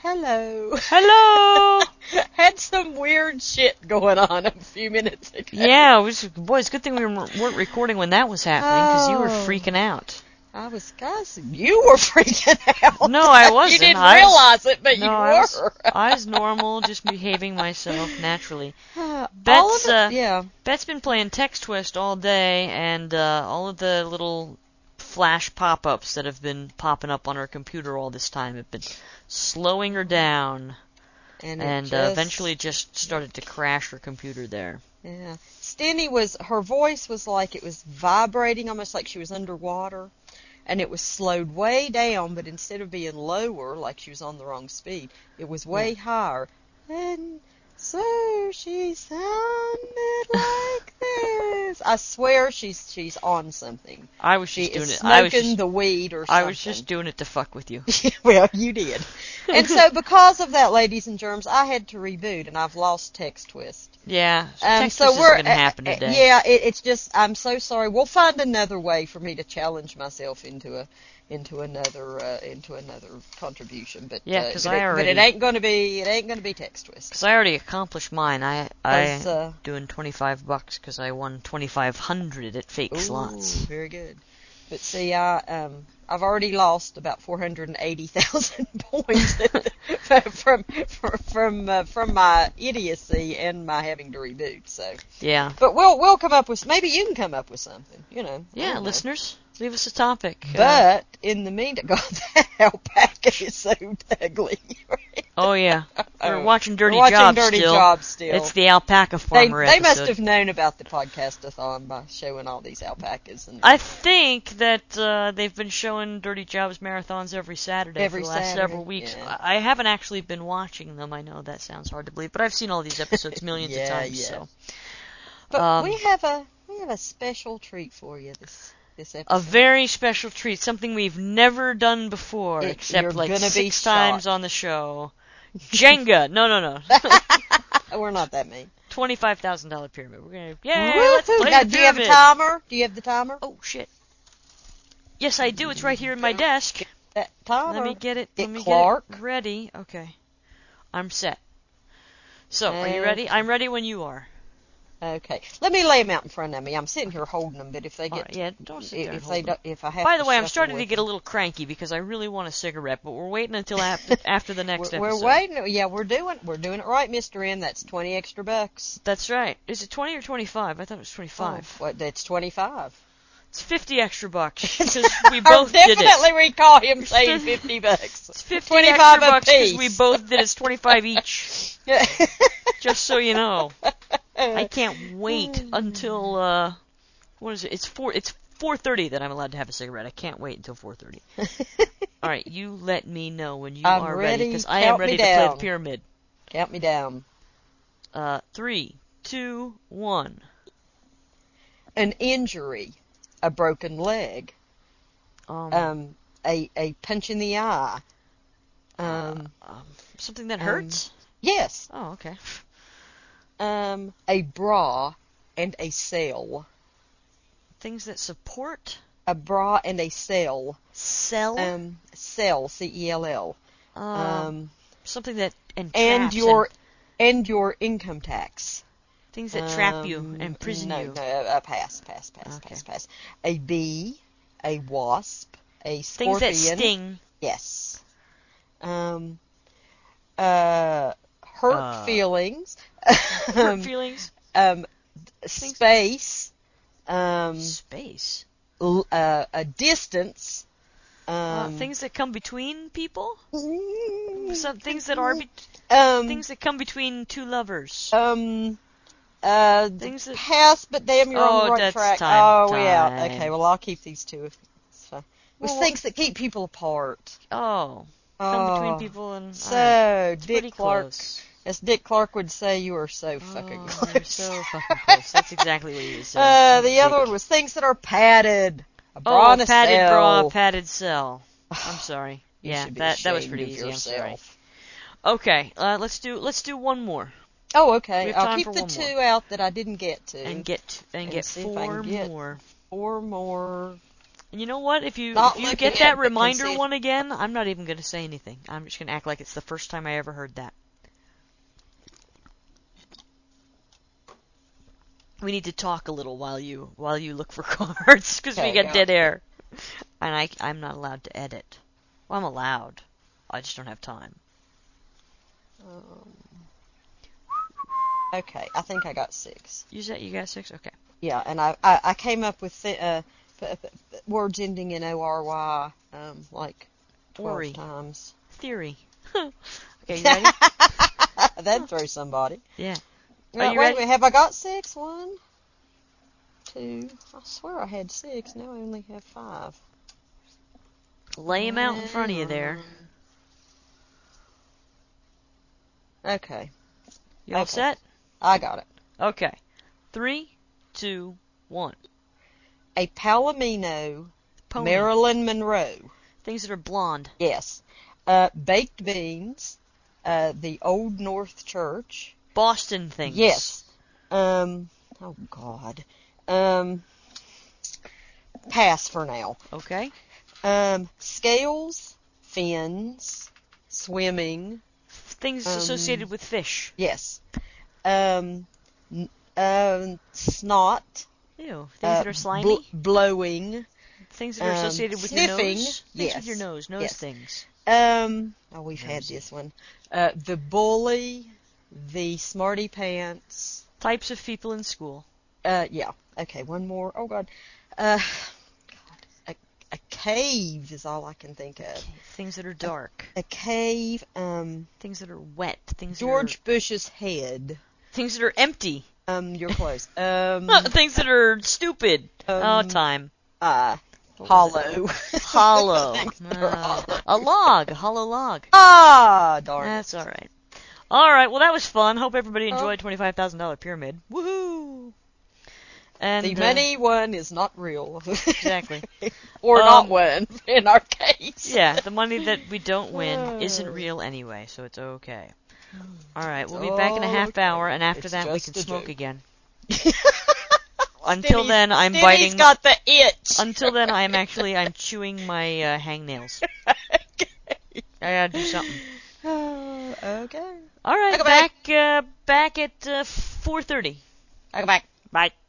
Hello. Hello! Had some weird shit going on a few minutes ago. Yeah, it's a good thing we weren't recording when that was happening, because you were freaking out. Guys, you were freaking out. No, I wasn't. You didn't realize it, but you were. I was normal, just behaving myself naturally. Yeah. Bet's been playing Text Twist all day, and all of the little flash pop-ups that have been popping up on her computer all this time have been slowing her down, and eventually just started to crash her computer there. Yeah. Stenny her voice was like it was vibrating, almost like she was underwater, and it was slowed way down, but instead of being lower, like she was on the wrong speed, it was way higher. And so she sounded like this. I swear she's on something. I was just doing it. Smoking the weed or something. I was just doing it to fuck with you. Well, you did. And so because of that, ladies and germs, I had to reboot, and I've lost Text Twist. Yeah, Text Twist isn't going to happen today. Yeah, it's just, I'm so sorry. We'll find another way for me to challenge myself into another contribution, but it ain't going to be Text Twist. Because I already accomplished mine. I doing $25 because I won 2,500 at fake slots. Very good. But see, I've already lost about 480,000 points from my idiocy and my having to reboot. So yeah. But we'll come up with, maybe you can come up with something, Yeah, listeners, leave us a topic. But in the meantime, God, that alpaca is so ugly. Oh yeah, we're watching Dirty Jobs still. It's the alpaca farmer They episode. must have known about the podcast-a-thon by showing all these alpacas. I think that they've been showing Dirty Jobs marathons every Saturday for the last several weeks. Yeah. I haven't actually been watching them. I know that sounds hard to believe, but I've seen all these episodes millions of times. Yeah. So. But we have a special treat for you this episode. A very special treat, something we've never done before, except like 6 times on the show. Jenga. No. We're not that mean. $25,000 pyramid. We're gonna let's play the pyramid. Do you have a timer? Do you have the timer? Oh shit. Yes, I do. It's right here in my desk. That timer. Let me get it. Get it ready. Okay. I'm set. So, are you ready? I'm ready when you are. Okay. Let me lay them out in front of me. I'm sitting here holding them, but if they get... don't sit there if I have By the way, I'm starting to get a little cranky because I really want a cigarette, but we're waiting until after the next episode. We're waiting. Yeah, we're doing it right, Mr. N. That's 20 extra bucks. That's right. Is it 20 or 25? I thought it was 25. Oh, that's 25. It's 50 extra bucks because we both did it. Definitely recall him saying 50 bucks. It's 50 extra bucks because we both did it. It's 25 each. Just so you know. I can't wait until what is it? It's 4:30 that I'm allowed to have a cigarette. I can't wait until 4:30. All right, you let me know when you are ready because I am ready to play the pyramid. Count me down. 3, 2, 1. An injury, a broken leg, a punch in the eye, something that hurts. Yes. Oh, okay. A bra and a cell. Things that support? A bra and a cell. Cell? Cell, C-E-L-L. Something that entraps. And your income tax. Things that trap you and prison you. No, pass. A bee, a wasp, a scorpion. Things that sting. Yes. Hurt feelings. Hurt feelings. Space. Space. A distance. Things that come between people. Some things that are things that come between two lovers. Things that pass, but damn, you're on the right track. Time. Yeah. Okay. Well, I'll keep these two. Things that keep people apart. Come between people and. So Dick Clark. Close. As Dick Clark would say, you are so fucking close. You're so fucking close. That's exactly what he was saying. The other one was things that are padded. A bra and a padded cell. bra, padded cell. I'm sorry. Yeah, that was pretty easy. I'm sorry. Okay, let's do one more. Oh, okay. I'll keep the two out that I didn't get to. And get 4 more. 4 more. And you know what? If you Not get looking that at, but reminder consider- one again, I'm not even going to say anything. I'm just going to act like it's the first time I ever heard that. We need to talk a little while you look for cards because we Okay, get yeah. dead air, and I'm not allowed to edit. Well, I'm allowed. I just don't have time. Okay, I think I got 6. You got 6? Okay. Yeah, and I came up with words ending in ORY like 12 Ori. times. Theory. Okay, you ready? That'd throw somebody. Yeah. Well, Are you wait ready? a minute, have I got 6? 1, 2. I swear I had 6. Now I only have 5. Lay 'em out in front of you there. Okay. You all Okay. set? I got it. Okay. 3, 2, 1. A Palomino Pony. Marilyn Monroe. Things that are blonde. Yes. Baked beans. The Old North Church. Boston things. Yes. Oh God. Pass for now. Okay. Scales, fins, swimming. Things associated with fish. Yes. Snot. Ew. Things that are slimy. Blowing. Things that are associated with sniffing. your nose. Things with your nose. Nose Yes. things. We've had this one. The bully, the smarty pants. Types of people in school. Yeah. Okay, one more. Oh God. A cave is all I can think of. Things that are dark. A cave. Things that are wet. Things George Bush's head. Things that are empty. You're close. Things that are stupid. Time. Hollow. Hollow. Things that are hollow. A log. A hollow log. Darn That's it. all right. All right. Well, that was fun. Hope everybody enjoyed $25,000 Pyramid. Woohoo! And The money one is not real. Exactly. Or not one, in our case. Yeah, the money that we don't win isn't real anyway, so it's okay. All right, we'll be back in a half hour, and after that we can smoke again. Until then, I'm biting. Got the itch. Until then, I'm chewing my hangnails. Okay. I gotta do something. Okay. All right, back at 4:30. I'll go back. Bye.